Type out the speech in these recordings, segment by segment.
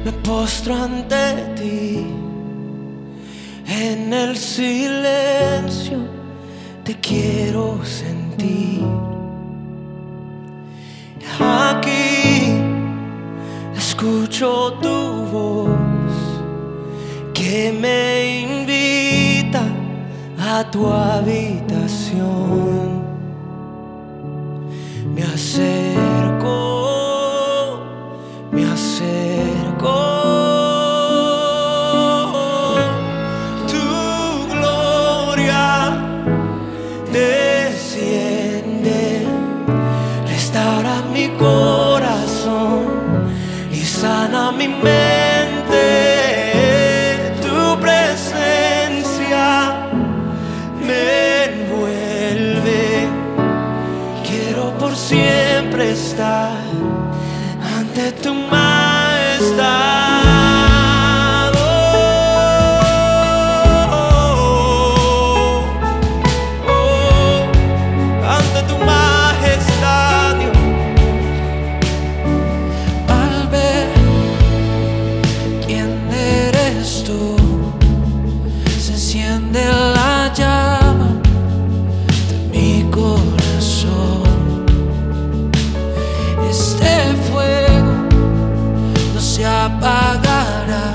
me postro ante ti. En el silencio te quiero sentir. Aquí escucho tu voz que me invita a tu habitación. Me acerco, me acerco. Tu gloria desciende, restaura mi corazón y sana mi mente. Tu presencia me envuelve. Quiero por siempre estar ante tu majestad. Ante tu majestad, Dios. Al ver quién eres tú, se enciende la llama de mi corazón. Este fuego no se apagará.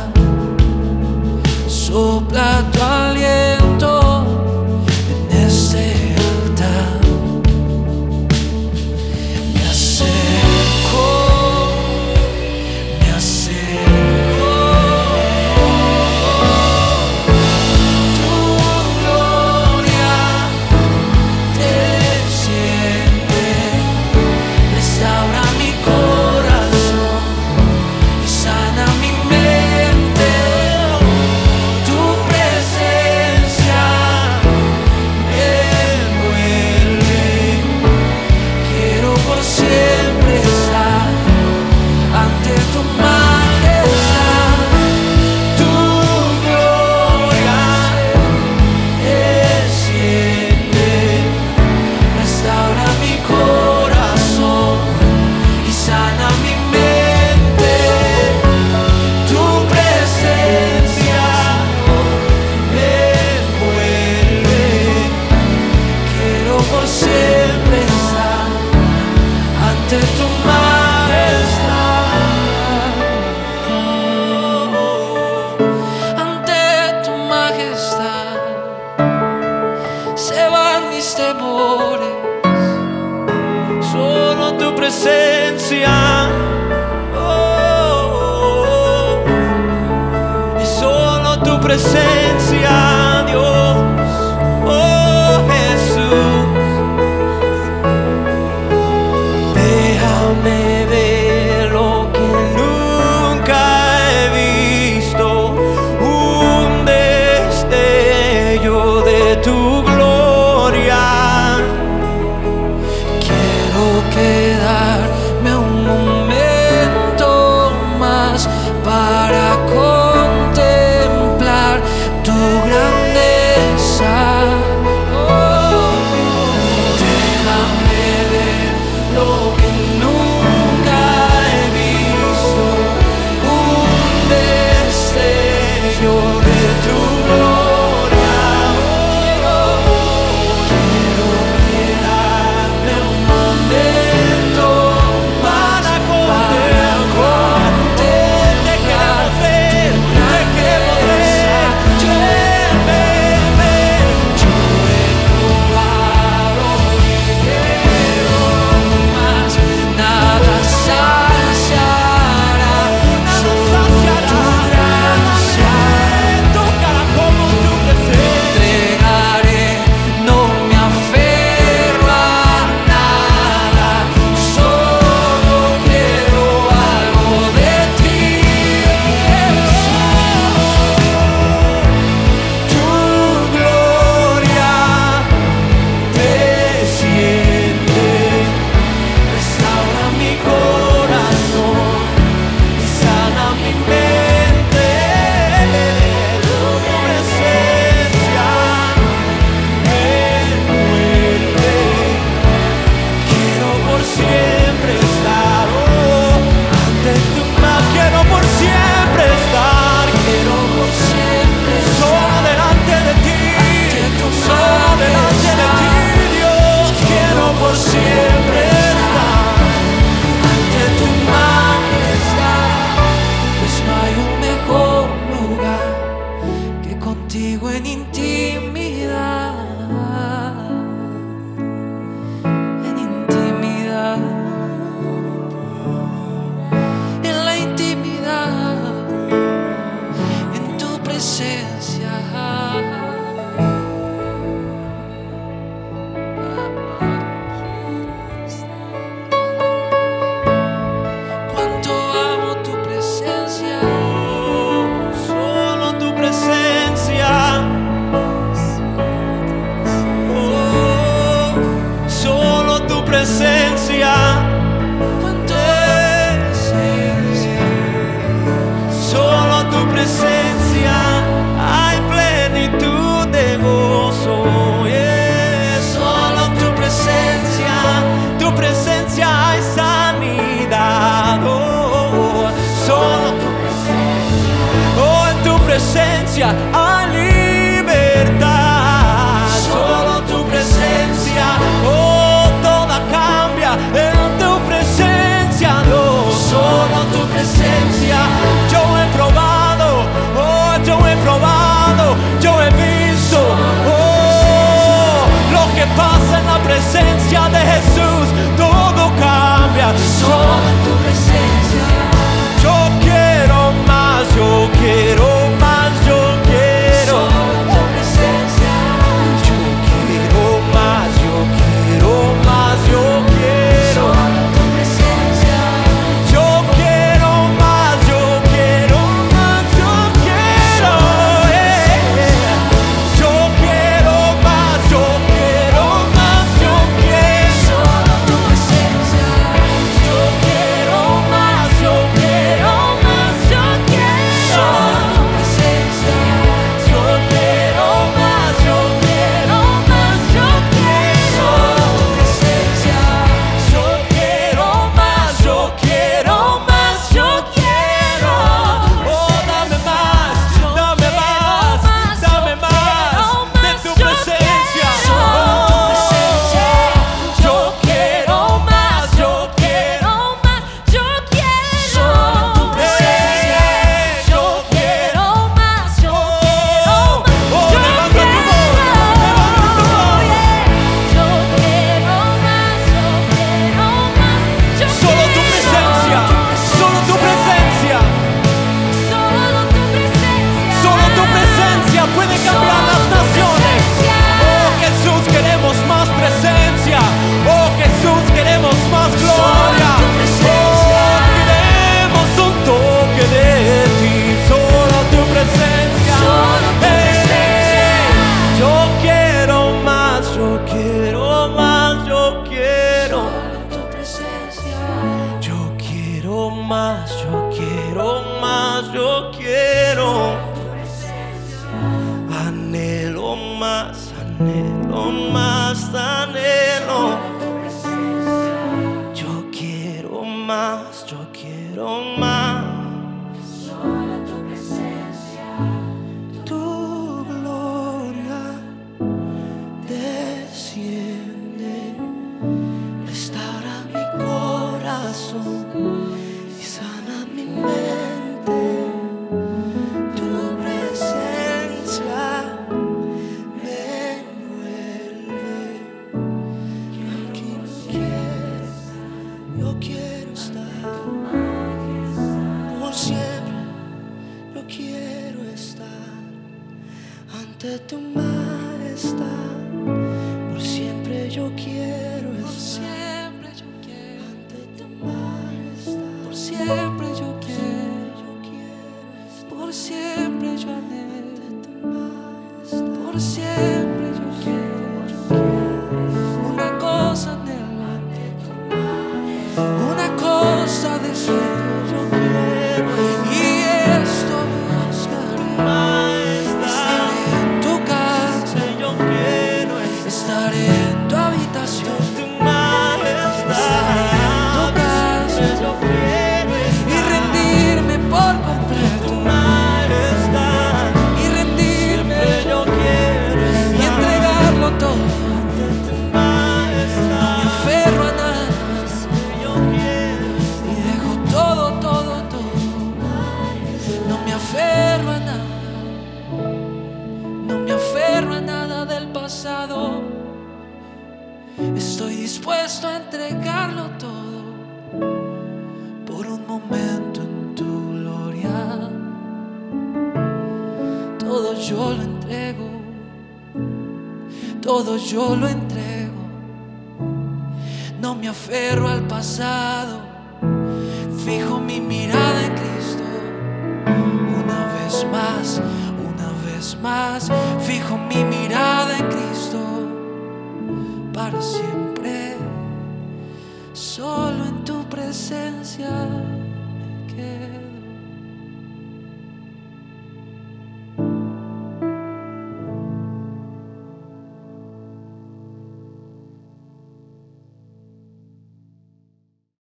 Sopla tu aliento en este altar. Me acerco, me acerco. Tu gloria desciende, restaura mi corazón y sana mi mente. Tu presencia me envuelve. Quiero por siempre estar ante tu majestad. Tu gloria desciende, restaura mi corazón y sana mi mente. Tu presencia me envuelve. Quiero por siempre estar ante tu majestad. Ante tu majestad se van mis temores. Solo tu presencia, y solo tu presencia, Dios, oh Jesús. Déjame ver lo que nunca he visto, un destello de tu gloria. Quiero quedarme un momento más para contemplar tu presencia hay libertad. Solo tu presencia, oh, toda cambia en tu presencia, Dios. Solo tu presencia, yo he probado, oh, yo he probado, yo he visto, oh, lo que pasa en la presencia de Jesús, todo cambia. Solo en tu presencia. Yo quiero más, yo quiero más, yo quiero. Solo en tu presencia. Yo quiero más, yo quiero más, yo quiero. Solo en tu presencia. Yo quiero más, yo quiero más, yo quiero. Yo quiero más, yo quiero más, yo quiero. Solo en tu presencia. Yo quiero más, yo quiero más, yo quiero. Solo en tu presencia. Yo quiero más, yo quiero más, yo quiero. Solo en tu presencia. Yo quiero más, yo quiero más, yo quiero. Oh, dame más, dame más, dame más de tu presencia. Solo en tu presencia. Yo quiero más, yo quiero más, yo quiero. Solo en tu presencia. Yo quiero más, yo quiero más. Oh, levanta tu voz, levanta tu voz. Yo quiero más, yo quiero más. Solo tu presencia, solo tu presencia, solo tu presencia puede cambiar las naciones. Oh Jesús, queremos más presencia. Oh Jesús, queremos más gloria. Oh, queremos un toque de ti. Solo tu presencia. Yo quiero más, yo quiero más, yo quiero. Yo quiero más, yo quiero más, yo quiero. Anhelo más, anhelo más, anhelo. Yo quiero más, yo quiero más. Tu gloria desciende, restaura mi corazón y sana mi mente. Tu presencia me envuelve. Aquí yo quiero estar por siempre. Yo quiero estar ante tu majestad. Por siempre yo quiero estar ante tu majestad. Por siempre yo quiero, por siempre yo anhelo, por siempre yo quiero. Una cosa anhelo, una cosa deseo, y esto buscaré. Estaré en tu casa, estaré en tu habitación. Estaré en tu casa y rendirme por completo. Y rendirme y entregarlo todo. No me aferro a nada y dejo todo, todo, todo. No me aferro a nada, no me aferro a nada del pasado. Estoy dispuesto a entregarlo todo por un momento en tu gloria. Todo yo lo entrego, todo yo lo entrego. No me aferro al pasado, fijo mi mirada en Cristo. Una vez más, fijo mi mirada en Cristo. Para siempre, solo en tu presencia me quedo.